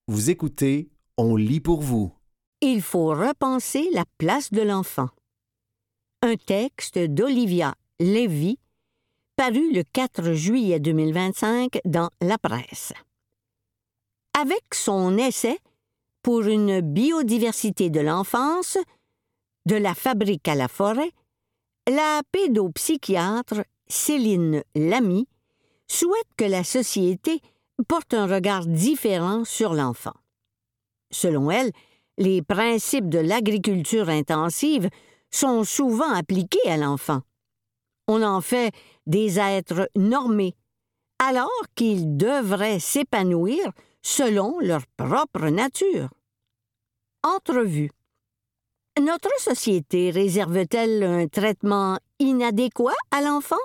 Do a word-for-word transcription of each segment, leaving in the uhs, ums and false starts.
Vous écoutez, on lit pour vous. Il faut repenser la place de l'enfant. Un texte d'Olivia Lévy, paru le quatre juillet deux mille vingt-cinq dans La Presse. Avec son essai pour une biodiversité de l'enfance, de la fabrique à la forêt, la pédopsychiatre Céline Lamy souhaite que la société porte un regard différent sur l'enfant. Selon elle, les principes de l'agriculture intensive sont souvent appliqués à l'enfant. On en fait des êtres normés, alors qu'ils devraient s'épanouir selon leur propre nature. Entrevue. Notre société réserve-t-elle un traitement inadéquat à l'enfant?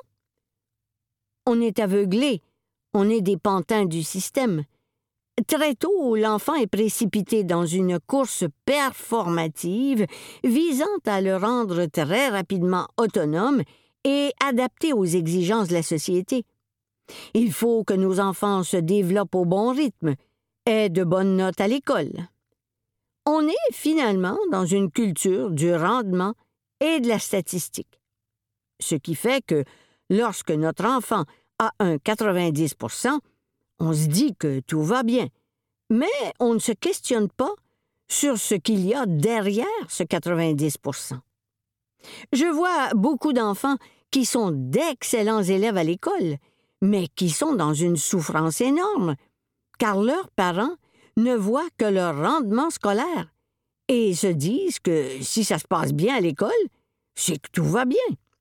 On est aveuglé, on est des pantins du système. Très tôt, l'enfant est précipité dans une course performative visant à le rendre très rapidement autonome et adapté aux exigences de la société. Il faut que nos enfants se développent au bon rythme, aient de bonnes notes à l'école. On est finalement dans une culture du rendement et de la statistique. Ce qui fait que lorsque notre enfant a un quatre-vingt-dix pour cent, on se dit que tout va bien, mais on ne se questionne pas sur ce qu'il y a derrière ce quatre-vingt-dix pour cent. Je vois beaucoup d'enfants qui sont d'excellents élèves à l'école, mais qui sont dans une souffrance énorme, car leurs parents ne voient que leur rendement scolaire et se disent que si ça se passe bien à l'école, c'est que tout va bien.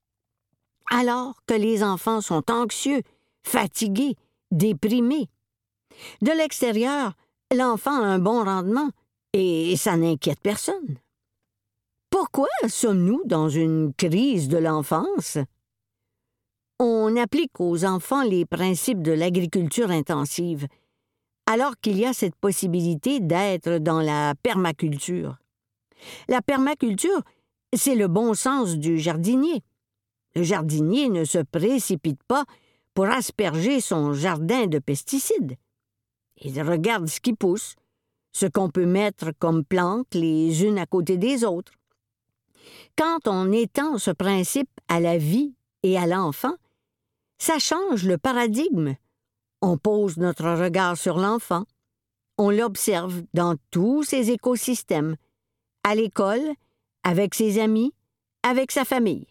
Alors que les enfants sont anxieux, fatigués, déprimés. De l'extérieur, l'enfant a un bon rendement et ça n'inquiète personne. Pourquoi sommes-nous dans une crise de l'enfance? On applique aux enfants les principes de l'agriculture intensive, alors qu'il y a cette possibilité d'être dans la permaculture. La permaculture, c'est le bon sens du jardinier. Le jardinier ne se précipite pas pour asperger son jardin de pesticides. Il regarde ce qui pousse, ce qu'on peut mettre comme plantes les unes à côté des autres. Quand on étend ce principe à la vie et à l'enfant, ça change le paradigme. On pose notre regard sur l'enfant. On l'observe dans tous ses écosystèmes, à l'école, avec ses amis, avec sa famille.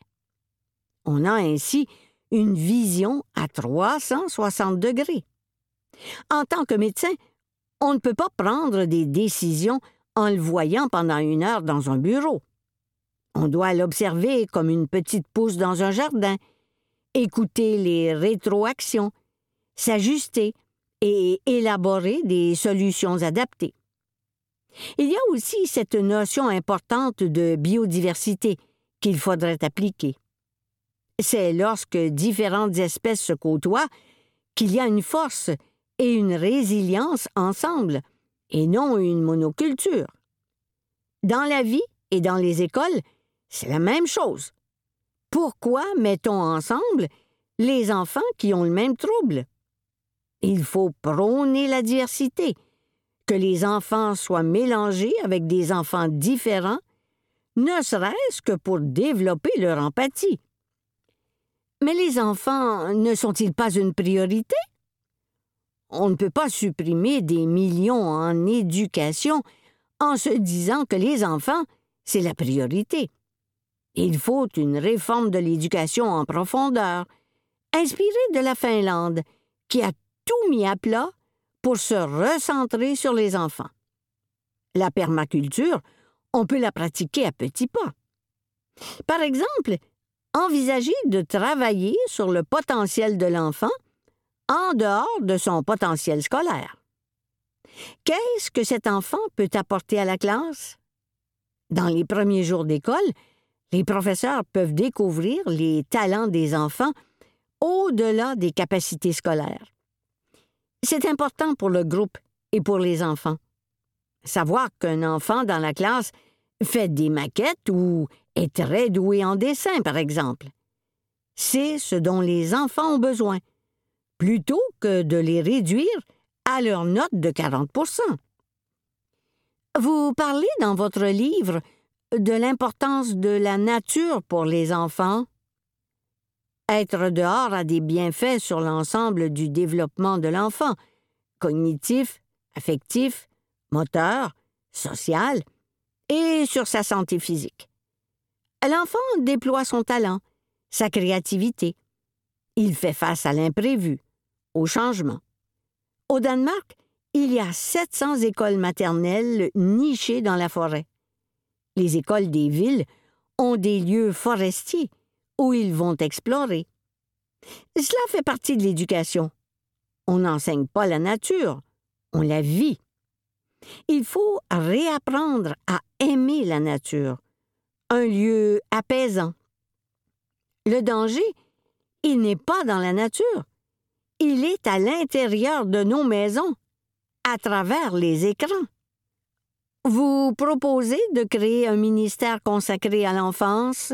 On a ainsi une vision à trois cent soixante degrés. En tant que médecin, on ne peut pas prendre des décisions en le voyant pendant une heure dans un bureau. On doit l'observer comme une petite pousse dans un jardin, écouter les rétroactions, s'ajuster et élaborer des solutions adaptées. Il y a aussi cette notion importante de biodiversité qu'il faudrait appliquer. C'est lorsque différentes espèces se côtoient qu'il y a une force et une résilience ensemble, et non une monoculture. Dans la vie et dans les écoles, c'est la même chose. Pourquoi mettons ensemble les enfants qui ont le même trouble? Il faut prôner la diversité, que les enfants soient mélangés avec des enfants différents, ne serait-ce que pour développer leur empathie. Mais les enfants ne sont-ils pas une priorité? On ne peut pas supprimer des millions en éducation en se disant que les enfants, c'est la priorité. Il faut une réforme de l'éducation en profondeur, inspirée de la Finlande, qui a tout mis à plat pour se recentrer sur les enfants. La permaculture, on peut la pratiquer à petits pas. Par exemple, envisager de travailler sur le potentiel de l'enfant en dehors de son potentiel scolaire. Qu'est-ce que cet enfant peut apporter à la classe? Dans les premiers jours d'école, les professeurs peuvent découvrir les talents des enfants au-delà des capacités scolaires. C'est important pour le groupe et pour les enfants. Savoir qu'un enfant dans la classe fait des maquettes ou est très doué en dessin, par exemple. C'est ce dont les enfants ont besoin, plutôt que de les réduire à leur note de quarante pour cent. Vous parlez dans votre livre de l'importance de la nature pour les enfants. Être dehors a des bienfaits sur l'ensemble du développement de l'enfant, cognitif, affectif, moteur, social, et sur sa santé physique. L'enfant déploie son talent, sa créativité. Il fait face à l'imprévu, au changement. Au Danemark, il y a sept cents écoles maternelles nichées dans la forêt. Les écoles des villes ont des lieux forestiers où ils vont explorer. Cela fait partie de l'éducation. On n'enseigne pas la nature, on la vit. Il faut réapprendre à aimer la nature, un lieu apaisant. Le danger, il n'est pas dans la nature, il est à l'intérieur de nos maisons, à travers les écrans. Vous proposez de créer un ministère consacré à l'enfance?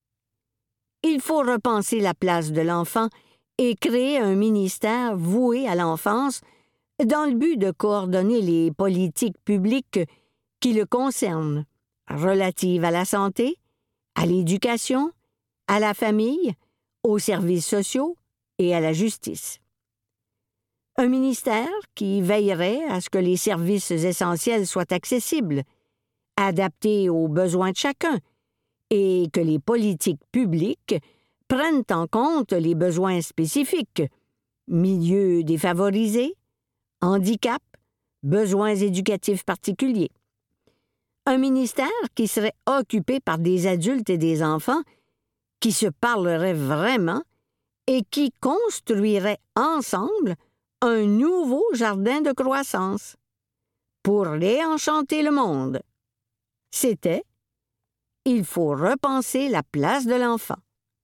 Il faut repenser la place de l'enfant et créer un ministère voué à l'enfance dans le but de coordonner les politiques publiques qui le concernent, relatives à la santé, à l'éducation, à la famille, aux services sociaux et à la justice. Un ministère qui veillerait à ce que les services essentiels soient accessibles, adaptés aux besoins de chacun, et que les politiques publiques prennent en compte les besoins spécifiques, milieux défavorisés, handicap, besoins éducatifs particuliers. Un ministère qui serait occupé par des adultes et des enfants qui se parleraient vraiment et qui construiraient ensemble un nouveau jardin de croissance pour réenchanter le monde. C'était « Il faut repenser la place de l'enfant ».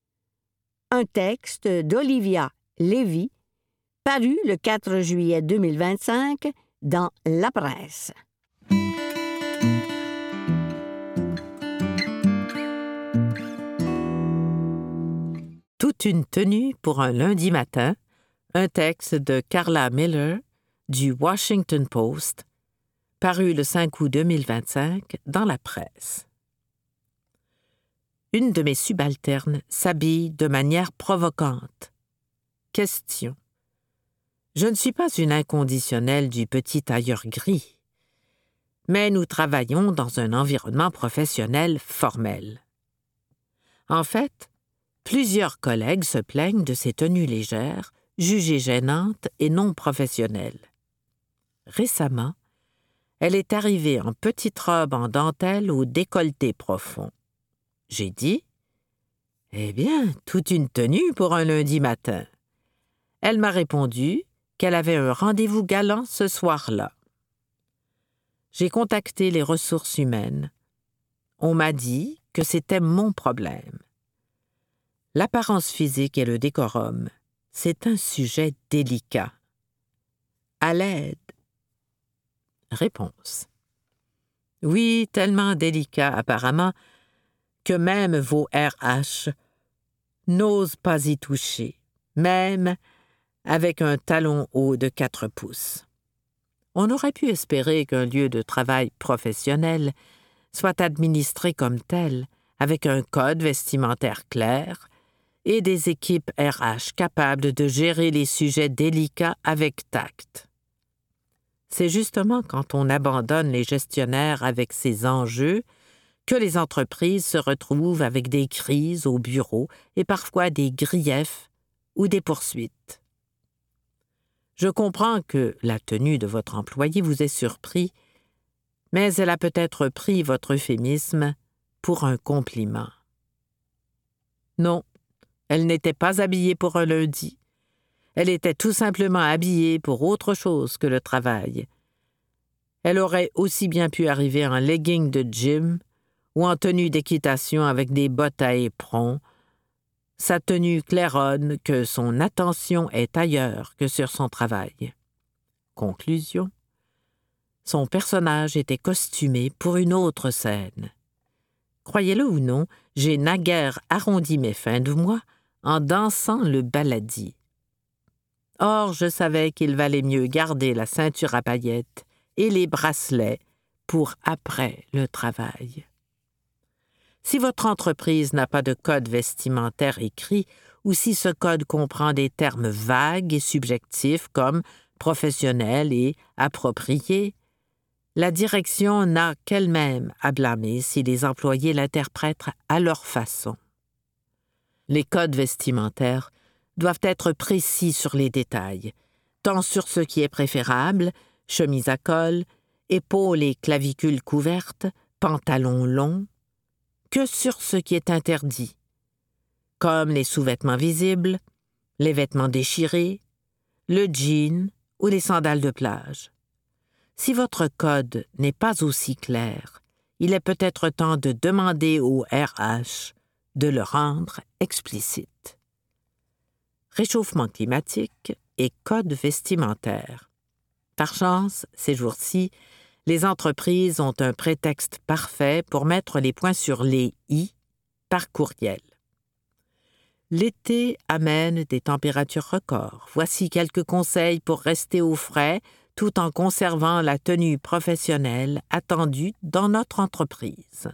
Un texte d'Olivia Lévy, paru le quatre juillet deux mille vingt-cinq dans La Presse. Toute une tenue pour un lundi matin, un texte de Carla Miller du Washington Post, paru le cinq août deux mille vingt-cinq dans La Presse. Une de mes subalternes s'habille de manière provocante. Question. Je ne suis pas une inconditionnelle du petit tailleur gris, mais nous travaillons dans un environnement professionnel formel. En fait, plusieurs collègues se plaignent de ces tenues légères, jugées gênantes et non professionnelles. Récemment, elle est arrivée en petite robe en dentelle au décolleté profond. J'ai dit « Eh bien, toute une tenue pour un lundi matin. » Elle m'a répondu qu'elle avait un rendez-vous galant ce soir-là. J'ai contacté les ressources humaines. On m'a dit que c'était mon problème. L'apparence physique et le décorum, c'est un sujet délicat. À l'aide. Réponse. Oui, tellement délicat apparemment que même vos R H n'osent pas y toucher, même avec un talon haut de quatre pouces. On aurait pu espérer qu'un lieu de travail professionnel soit administré comme tel, avec un code vestimentaire clair et des équipes R H capables de gérer les sujets délicats avec tact. C'est justement quand on abandonne les gestionnaires avec ces enjeux que les entreprises se retrouvent avec des crises au bureau et parfois des griefs ou des poursuites. Je comprends que la tenue de votre employé vous ait surpris, mais elle a peut-être pris votre euphémisme pour un compliment. Non, elle n'était pas habillée pour un lundi. Elle était tout simplement habillée pour autre chose que le travail. Elle aurait aussi bien pu arriver en legging de gym ou en tenue d'équitation avec des bottes à éperon. Sa tenue claironne que son attention est ailleurs que sur son travail. Conclusion. Son personnage était costumé pour une autre scène. Croyez-le ou non, j'ai naguère arrondi mes fins de mois en dansant le baladi. Or, je savais qu'il valait mieux garder la ceinture à paillettes et les bracelets pour après le travail. Si votre entreprise n'a pas de code vestimentaire écrit ou si ce code comprend des termes vagues et subjectifs comme professionnel et approprié, la direction n'a qu'elle-même à blâmer si les employés l'interprètent à leur façon. Les codes vestimentaires doivent être précis sur les détails, tant sur ce qui est préférable, chemise à col, épaules et clavicules couvertes, pantalons longs, que sur ce qui est interdit, comme les sous-vêtements visibles, les vêtements déchirés, le jean ou les sandales de plage. Si votre code n'est pas aussi clair, il est peut-être temps de demander au R H de le rendre explicite. Réchauffement climatique et code vestimentaire. Par chance, ces jours-ci, les entreprises ont un prétexte parfait pour mettre les points sur les « i » par courriel. L'été amène des températures records. Voici quelques conseils pour rester au frais tout en conservant la tenue professionnelle attendue dans notre entreprise.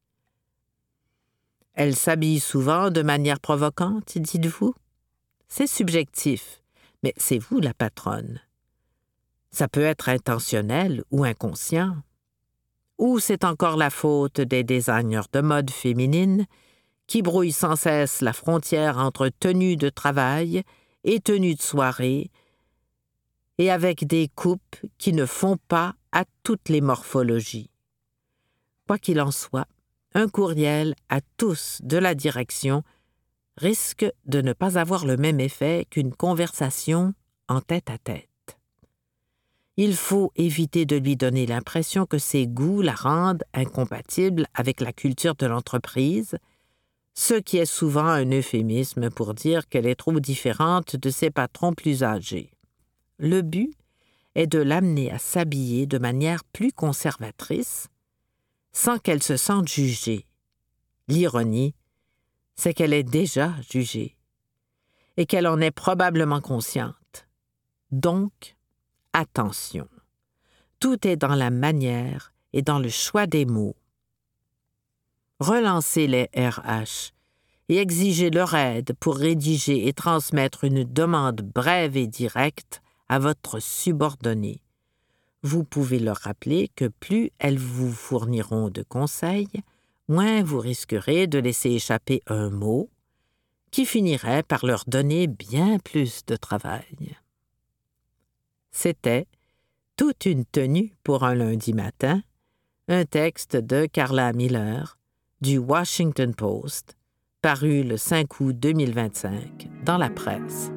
Elle s'habille souvent de manière provocante, dites-vous? C'est subjectif, mais c'est vous la patronne. Ça peut être intentionnel ou inconscient. Ou c'est encore la faute des designers de mode féminine qui brouillent sans cesse la frontière entre tenue de travail et tenue de soirée, et avec des coupes qui ne font pas à toutes les morphologies. Quoi qu'il en soit, un courriel à tous de la direction risque de ne pas avoir le même effet qu'une conversation en tête-à-tête. Il faut éviter de lui donner l'impression que ses goûts la rendent incompatible avec la culture de l'entreprise, ce qui est souvent un euphémisme pour dire qu'elle est trop différente de ses patrons plus âgés. Le but est de l'amener à s'habiller de manière plus conservatrice, sans qu'elle se sente jugée. L'ironie, c'est qu'elle est déjà jugée, et qu'elle en est probablement consciente. Donc, attention, tout est dans la manière et dans le choix des mots. Relancez les R H et exigez leur aide pour rédiger et transmettre une demande brève et directe à votre subordonné. Vous pouvez leur rappeler que plus elles vous fourniront de conseils, moins vous risquerez de laisser échapper un mot qui finirait par leur donner bien plus de travail. C'était « Toute une tenue pour un lundi matin », un texte de Carla Miller du Washington Post, paru le cinq août deux mille vingt-cinq dans la presse.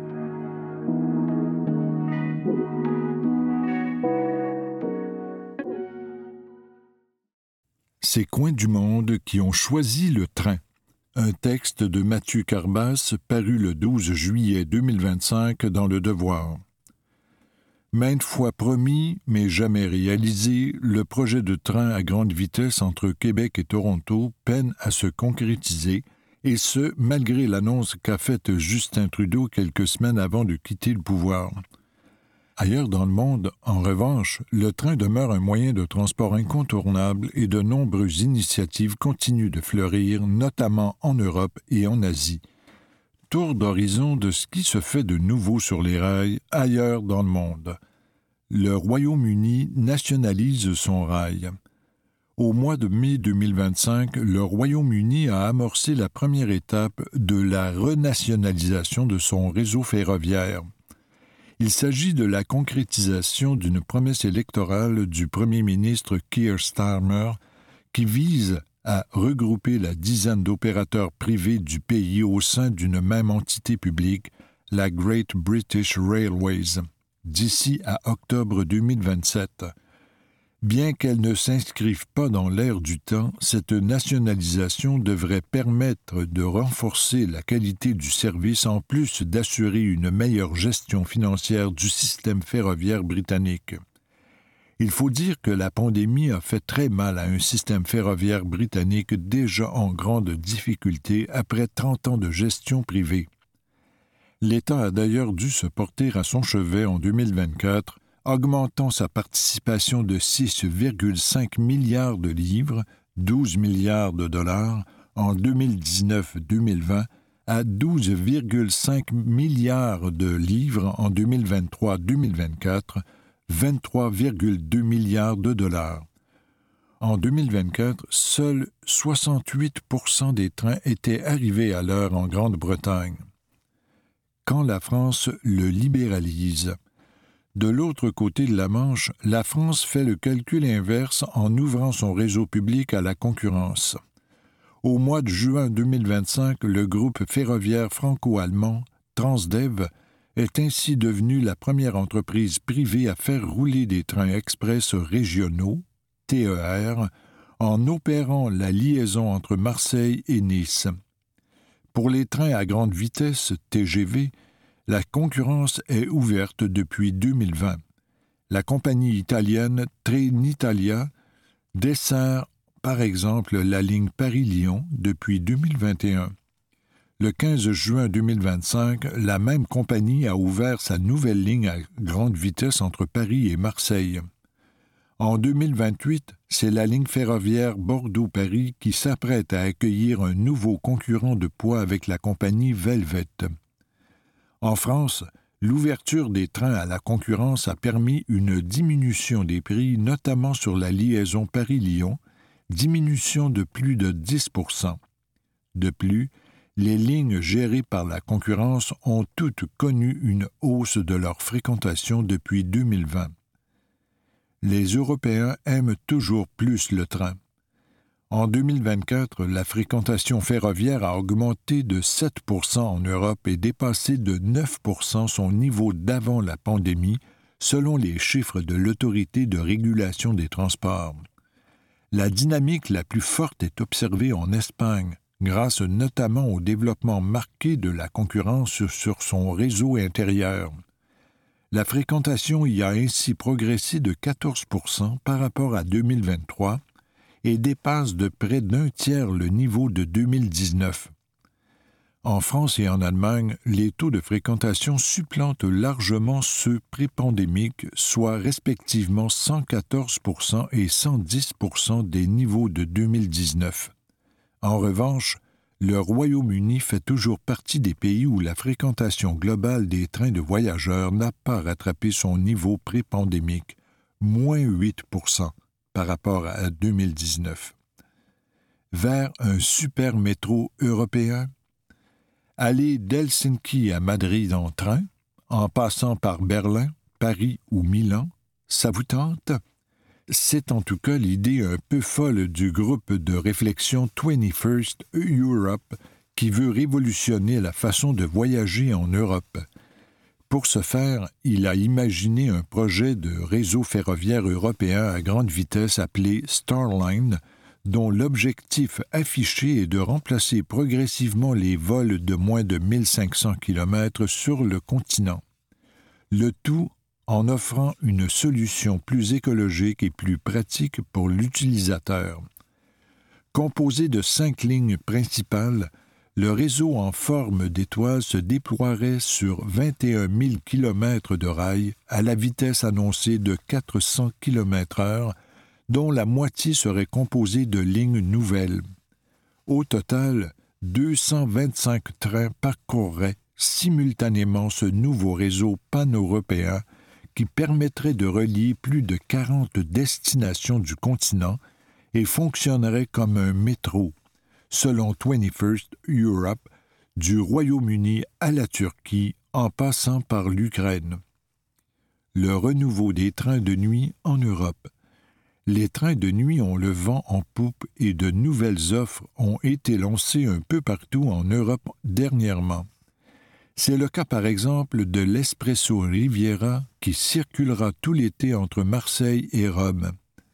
Ces coins du monde qui ont choisi le train. Un texte de Mathieu Carbas paru le douze juillet deux mille vingt-cinq dans Le Devoir. Maintes fois promis, mais jamais réalisé, le projet de train à grande vitesse entre Québec et Toronto peine à se concrétiser, et ce, malgré l'annonce qu'a faite Justin Trudeau quelques semaines avant de quitter le pouvoir. Ailleurs dans le monde, en revanche, le train demeure un moyen de transport incontournable et de nombreuses initiatives continuent de fleurir, notamment en Europe et en Asie. Tour d'horizon de ce qui se fait de nouveau sur les rails ailleurs dans le monde. Le Royaume-Uni nationalise son rail. Au mois de mai deux mille vingt-cinq, le Royaume-Uni a amorcé la première étape de la renationalisation de son réseau ferroviaire. Il s'agit de la concrétisation d'une promesse électorale du premier ministre Keir Starmer qui vise à regrouper la dizaine d'opérateurs privés du pays au sein d'une même entité publique, la Great British Railways, d'ici à octobre deux mille vingt-sept. Bien qu'elle ne s'inscrive pas dans l'air du temps, cette nationalisation devrait permettre de renforcer la qualité du service en plus d'assurer une meilleure gestion financière du système ferroviaire britannique. Il faut dire que la pandémie a fait très mal à un système ferroviaire britannique déjà en grande difficulté après trente ans de gestion privée. L'État a d'ailleurs dû se porter à son chevet en deux mille vingt-quatre augmentant sa participation de six virgule cinq milliards de livres, douze milliards de dollars, en deux mille dix-neuf deux mille vingt à douze virgule cinq milliards de livres en deux mille vingt-trois deux mille vingt-quatre, vingt-trois virgule deux milliards de dollars. En deux mille vingt-quatre, seuls soixante-huit pour cent des trains étaient arrivés à l'heure en Grande-Bretagne. Quand la France le libéralise. De l'autre côté de la Manche, la France fait le calcul inverse en ouvrant son réseau public à la concurrence. Au mois de juin deux mille vingt-cinq, le groupe ferroviaire franco-allemand Transdev est ainsi devenu la première entreprise privée à faire rouler des trains express régionaux, T E R, en opérant la liaison entre Marseille et Nice. Pour les trains à grande vitesse, T G V, la concurrence est ouverte depuis deux mille vingt. La compagnie italienne Trenitalia dessert par exemple la ligne Paris-Lyon depuis deux mille vingt et un. Le quinze juin deux mille vingt-cinq, la même compagnie a ouvert sa nouvelle ligne à grande vitesse entre Paris et Marseille. En deux mille vingt-huit, c'est la ligne ferroviaire Bordeaux-Paris qui s'apprête à accueillir un nouveau concurrent de poids avec la compagnie Velvet. En France, l'ouverture des trains à la concurrence a permis une diminution des prix, notamment sur la liaison Paris-Lyon, diminution de plus de dix pour cent. De plus, les lignes gérées par la concurrence ont toutes connu une hausse de leur fréquentation depuis deux mille vingt. Les Européens aiment toujours plus le train. En deux mille vingt-quatre, la fréquentation ferroviaire a augmenté de sept pour cent en Europe et dépassé de neuf pour cent son niveau d'avant la pandémie, selon les chiffres de l'Autorité de régulation des transports. La dynamique la plus forte est observée en Espagne, grâce notamment au développement marqué de la concurrence sur son réseau intérieur. La fréquentation y a ainsi progressé de quatorze pour cent par rapport à deux mille vingt-trois et dépasse de près d'un tiers le niveau de deux mille dix-neuf. En France et en Allemagne, les taux de fréquentation supplantent largement ceux pré-pandémiques, soit respectivement cent quatorze pour cent et cent dix pour cent des niveaux de deux mille dix-neuf. En revanche, le Royaume-Uni fait toujours partie des pays où la fréquentation globale des trains de voyageurs n'a pas rattrapé son niveau pré-pandémique, moins huit pour cent par rapport à deux mille dix-neuf. Vers un super métro européen? Aller d'Helsinki à Madrid en train, en passant par Berlin, Paris ou Milan, ça vous tente? C'est en tout cas l'idée un peu folle du groupe de réflexion twenty-first Europe qui veut révolutionner la façon de voyager en Europe. Pour ce faire, il a imaginé un projet de réseau ferroviaire européen à grande vitesse appelé Starline, dont l'objectif affiché est de remplacer progressivement les vols de moins de mille cinq cents kilomètres sur le continent. Le tout en offrant une solution plus écologique et plus pratique pour l'utilisateur. Composé de cinq lignes principales, le réseau en forme d'étoile se déploierait sur vingt et un mille kilomètres de rails à la vitesse annoncée de quatre cents kilomètres heure, dont la moitié serait composée de lignes nouvelles. Au total, deux cent vingt-cinq trains parcourraient simultanément ce nouveau réseau pan-européen qui permettrait de relier plus de quarante destinations du continent et fonctionnerait comme un métro, selon twenty-first Europe, du Royaume-Uni à la Turquie en passant par l'Ukraine. Le renouveau des trains de nuit en Europe. Les trains de nuit ont le vent en poupe et de nouvelles offres ont été lancées un peu partout en Europe dernièrement. C'est le cas par exemple de l'Espresso Riviera qui circulera tout l'été entre Marseille et Rome.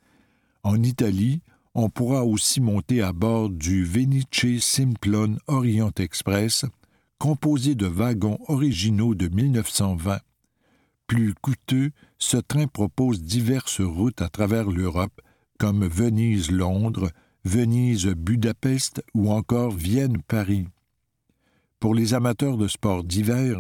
En Italie, on pourra aussi monter à bord du Venice Simplon Orient Express, composé de wagons originaux de mille neuf cent vingt. Plus coûteux, ce train propose diverses routes à travers l'Europe, comme Venise-Londres, Venise-Budapest ou encore Vienne-Paris. Pour les amateurs de sports d'hiver,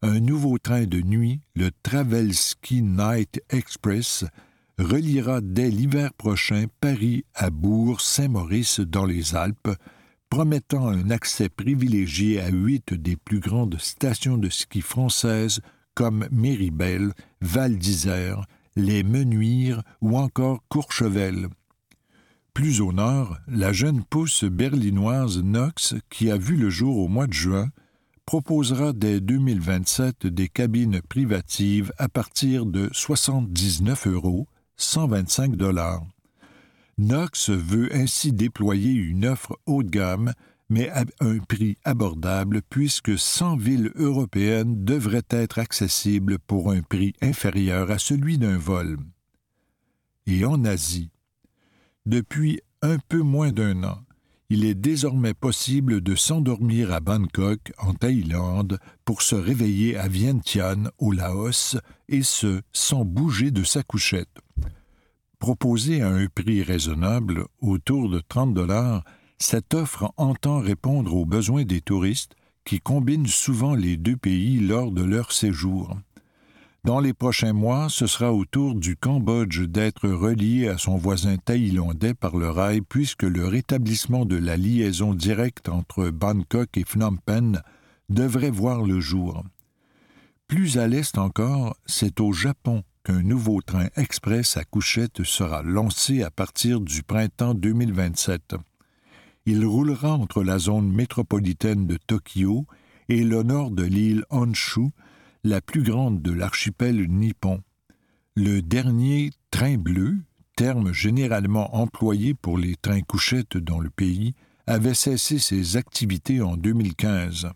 un nouveau train de nuit, le Travelski Night Express, reliera dès l'hiver prochain Paris à Bourg-Saint-Maurice dans les Alpes, promettant un accès privilégié à huit des plus grandes stations de ski françaises comme Méribel, Val d'Isère, les Menuires ou encore Courchevel. Plus au nord, la jeune pousse berlinoise Nox, qui a vu le jour au mois de juin, proposera dès deux mille vingt-sept des cabines privatives à partir de soixante-dix-neuf euros, cent vingt-cinq dollars. Nox veut ainsi déployer une offre haut de gamme, mais à un prix abordable puisque cent villes européennes devraient être accessibles pour un prix inférieur à celui d'un vol. Et en Asie, depuis un peu moins d'un an, il est désormais possible de s'endormir à Bangkok, en Thaïlande, pour se réveiller à Vientiane, au Laos, et ce, sans bouger de sa couchette. Proposée à un prix raisonnable, autour de trente dollars, cette offre entend répondre aux besoins des touristes qui combinent souvent les deux pays lors de leur séjour. Dans les prochains mois, ce sera au tour du Cambodge d'être relié à son voisin thaïlandais par le rail puisque le rétablissement de la liaison directe entre Bangkok et Phnom Penh devrait voir le jour. Plus à l'est encore, c'est au Japon qu'un nouveau train express à couchette sera lancé à partir du printemps deux mille vingt-sept. Il roulera entre la zone métropolitaine de Tokyo et le nord de l'île Honshu, la plus grande de l'archipel nippon. Le dernier train bleu, terme généralement employé pour les trains couchettes dans le pays, avait cessé ses activités en deux mille quinze.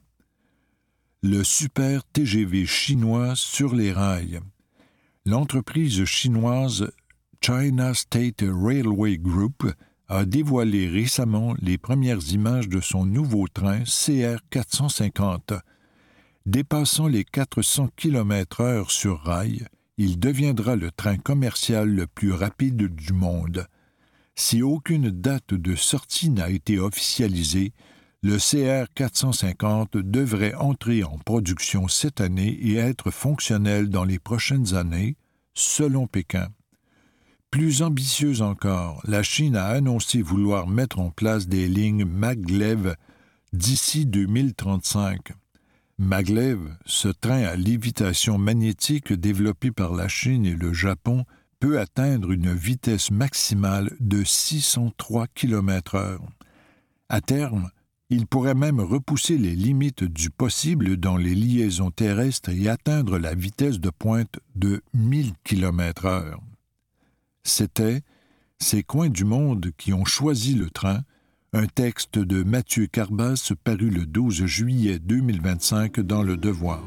Le super T G V chinois sur les rails. L'entreprise chinoise China State Railway Group a dévoilé récemment les premières images de son nouveau train C R quatre cent cinquante. Dépassant les quatre cents kilomètres heure sur rail, il deviendra le train commercial le plus rapide du monde. Si aucune date de sortie n'a été officialisée, le C R quatre cent cinquante devrait entrer en production cette année et être fonctionnel dans les prochaines années, selon Pékin. Plus ambitieuse encore, la Chine a annoncé vouloir mettre en place des lignes maglev d'ici deux mille trente-cinq. Maglev, ce train à lévitation magnétique développé par la Chine et le Japon, peut atteindre une vitesse maximale de six cent trois kilomètres heure. À terme, il pourrait même repousser les limites du possible dans les liaisons terrestres et atteindre la vitesse de pointe de mille kilomètres heure. C'était « Ces coins du monde qui ont choisi le train », un texte de Mathieu Carbas paru le douze juillet deux mille vingt-cinq dans Le Devoir.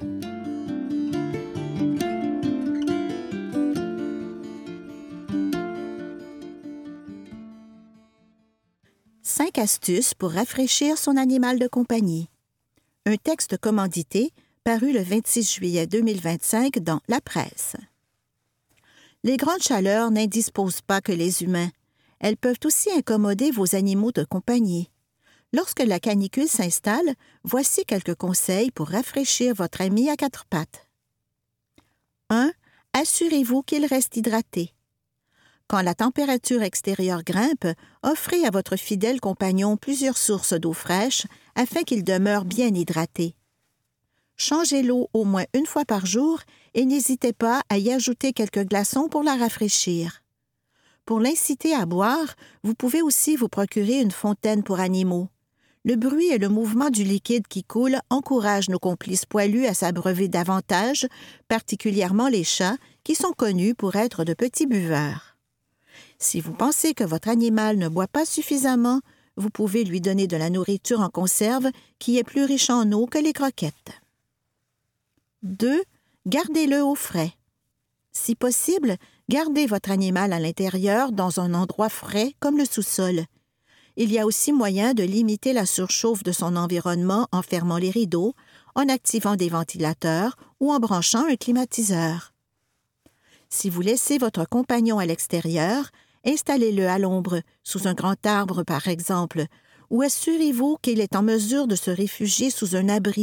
Cinq astuces pour rafraîchir son animal de compagnie. Un texte commandité paru le vingt-six juillet deux mille vingt-cinq dans La Presse. Les grandes chaleurs n'indisposent pas que les humains. Elles peuvent aussi incommoder vos animaux de compagnie. Lorsque la canicule s'installe, voici quelques conseils pour rafraîchir votre ami à quatre pattes. un. Assurez-vous qu'il reste hydraté. Quand la température extérieure grimpe, offrez à votre fidèle compagnon plusieurs sources d'eau fraîche afin qu'il demeure bien hydraté. Changez l'eau au moins une fois par jour et n'hésitez pas à y ajouter quelques glaçons pour la rafraîchir. Pour l'inciter à boire, vous pouvez aussi vous procurer une fontaine pour animaux. Le bruit et le mouvement du liquide qui coule encouragent nos complices poilus à s'abreuver davantage, particulièrement les chats, qui sont connus pour être de petits buveurs. Si vous pensez que votre animal ne boit pas suffisamment, vous pouvez lui donner de la nourriture en conserve qui est plus riche en eau que les croquettes. deux. Gardez-le au frais. Si possible, gardez votre animal à l'intérieur dans un endroit frais comme le sous-sol. Il y a aussi moyen de limiter la surchauffe de son environnement en fermant les rideaux, en activant des ventilateurs ou en branchant un climatiseur. Si vous laissez votre compagnon à l'extérieur, installez-le à l'ombre, sous un grand arbre par exemple, ou assurez-vous qu'il est en mesure de se réfugier sous un abri,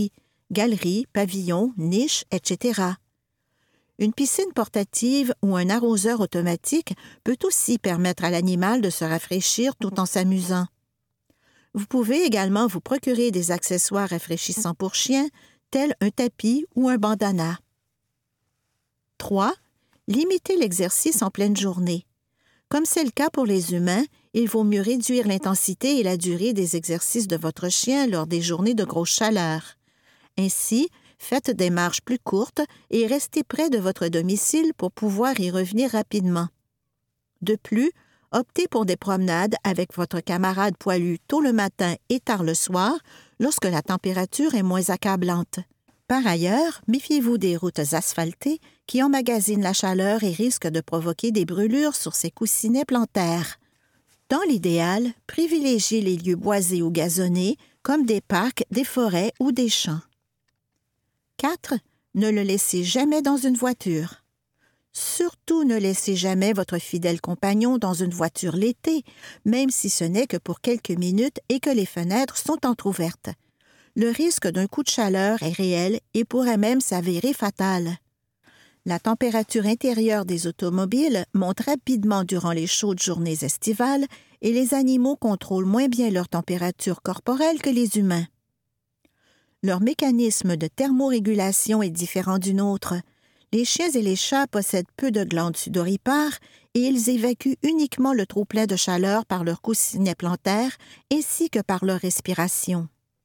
galerie, pavillon, niche, et cetera. Une piscine portative ou un arroseur automatique peut aussi permettre à l'animal de se rafraîchir tout en s'amusant. Vous pouvez également vous procurer des accessoires rafraîchissants pour chiens, tels un tapis ou un bandana. trois. Limitez l'exercice en pleine journée. Comme c'est le cas pour les humains, il vaut mieux réduire l'intensité et la durée des exercices de votre chien lors des journées de grosse chaleur. Ainsi, faites des marches plus courtes et restez près de votre domicile pour pouvoir y revenir rapidement. De plus, optez pour des promenades avec votre camarade poilu tôt le matin et tard le soir lorsque la température est moins accablante. Par ailleurs, méfiez-vous des routes asphaltées qui emmagasinent la chaleur et risquent de provoquer des brûlures sur ces coussinets plantaires. Dans l'idéal, privilégiez les lieux boisés ou gazonnés comme des parcs, des forêts ou des champs. quatre. Ne le laissez jamais dans une voiture. Surtout ne laissez jamais votre fidèle compagnon dans une voiture l'été, même si ce n'est que pour quelques minutes et que les fenêtres sont entr'ouvertes. Le risque d'un coup de chaleur est réel et pourrait même s'avérer fatal. La température intérieure des automobiles monte rapidement durant les chaudes journées estivales et les animaux contrôlent moins bien leur température corporelle que les humains. Leur mécanisme de thermorégulation est différent du nôtre. Les chiens et les chats possèdent peu de glandes sudoripares et ils évacuent uniquement le trop-plein de chaleur par leur coussinet plantaire ainsi que par leur respiration.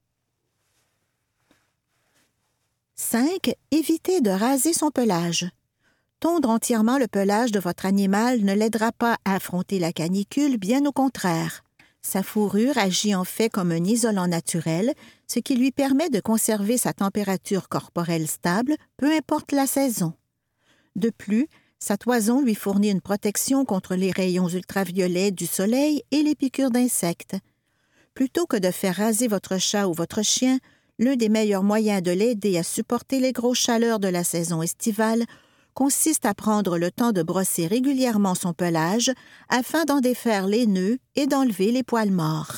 cinq. Évitez de raser son pelage. Tondre entièrement le pelage de votre animal ne l'aidera pas à affronter la canicule, bien au contraire. Sa fourrure agit en fait comme un isolant naturel, ce qui lui permet de conserver sa température corporelle stable, peu importe la saison. De plus, sa toison lui fournit une protection contre les rayons ultraviolets du soleil et les piqûres d'insectes. Plutôt que de faire raser votre chat ou votre chien, l'un des meilleurs moyens de l'aider à supporter les grosses chaleurs de la saison estivale consiste à prendre le temps de brosser régulièrement son pelage afin d'en défaire les nœuds et d'enlever les poils morts.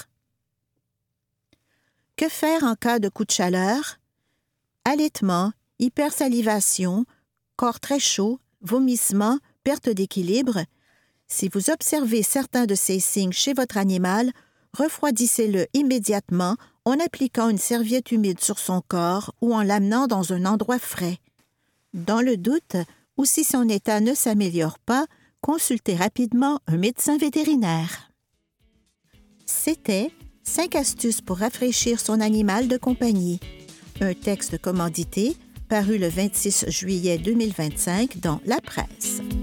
Que faire en cas de coup de chaleur? Allaitement, hypersalivation, corps très chaud, vomissements, perte d'équilibre. Si vous observez certains de ces signes chez votre animal, refroidissez-le immédiatement en appliquant une serviette humide sur son corps ou en l'amenant dans un endroit frais. Dans le doute, ou si son état ne s'améliore pas, consultez rapidement un médecin vétérinaire. C'était « cinq astuces pour rafraîchir son animal de compagnie », un texte commandité paru le vingt-six juillet deux mille vingt-cinq dans La Presse.